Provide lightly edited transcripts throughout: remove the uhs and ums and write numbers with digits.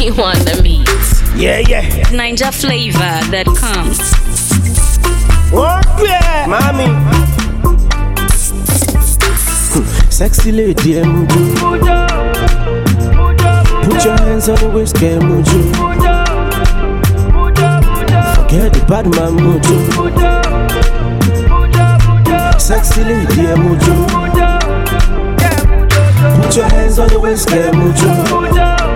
Kenny on the meat. Yeah. Ninja flavor that comes. Okay, mommy. Sexy lady, Muju. Put your hands on the waist, Muju. Forget the bad man, Muju. Sexy lady, Muju. Put your hands on the waist, Muju.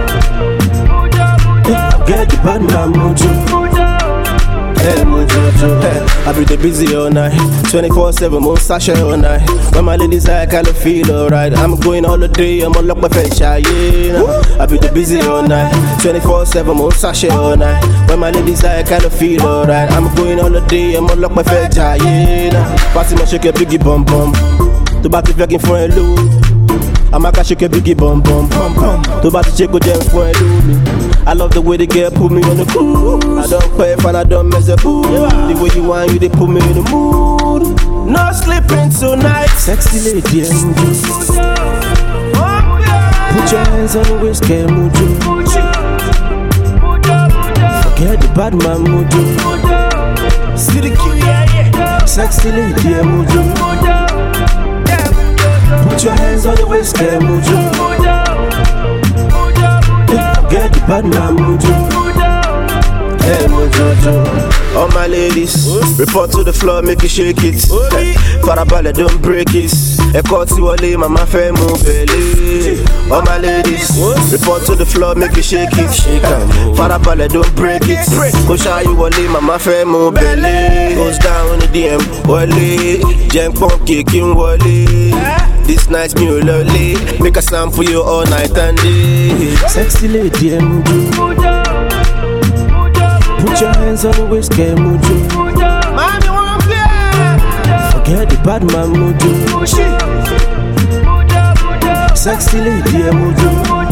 Forget the bad man, Muju. Hey, Muju. I be the busy all night, 24/7, moon sashay all night. When my ladies I kinda feel alright. I'm going holiday, I'm on lock my face, yeah. I be the busy all night, 24/7, moon sashay all night. When my ladies I kinda feel alright. I'm going holiday, I'm on lock my face, yeah. Party my shake a biggie bum bum. To back if you're for a loop. I'm a shake a biggie bum bum bum bum. To back to check with them for a loop. I love the way the girl put me on the cruise. I don't play if I don't mess up. The way you want you, they put me in the mood. No sleeping tonight. Sexy lady, Muju. Put your hands on the waist, Muju. Forget the bad man, Muju. See the cute, yeah. Sexy lady, Muju. Put your hands on the waist, Muju. Get the bad man, Muju. Hey, Muju. All my ladies, report to the floor, make it shake it. Farabale, don't break it. Ekoti wale, mama fe move belly. All my ladies, report to the floor, make it shake it. Farabale, don't break it. Kusha you wale, mama fe move belly. Goes down in the DM, wale. Jump on kicking wale. This night's me lovely. Make a slam for you all night and day. Sexy lady, Muju. Put your hands on the waist, Muju. Mommy won't play. Forget the bad man, Muju. Sexy lady, Muju.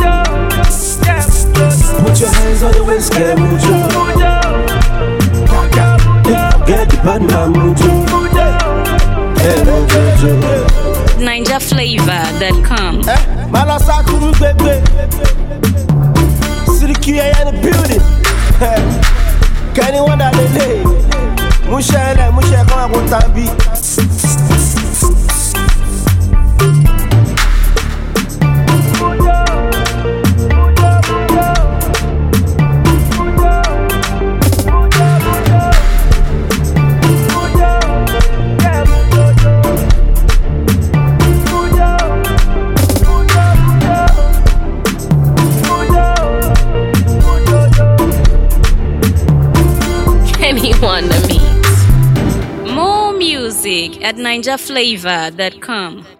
Put your hands on the waist, Muju. Forget the bad man, Muju. Hey, Muju. Ninja flavor that comes. Malasa kuru bebe. Siriki in the building. Kenny wanda lele. Mushe kama kutambi. Kenny on the meat. More music at ninjaflavor.com.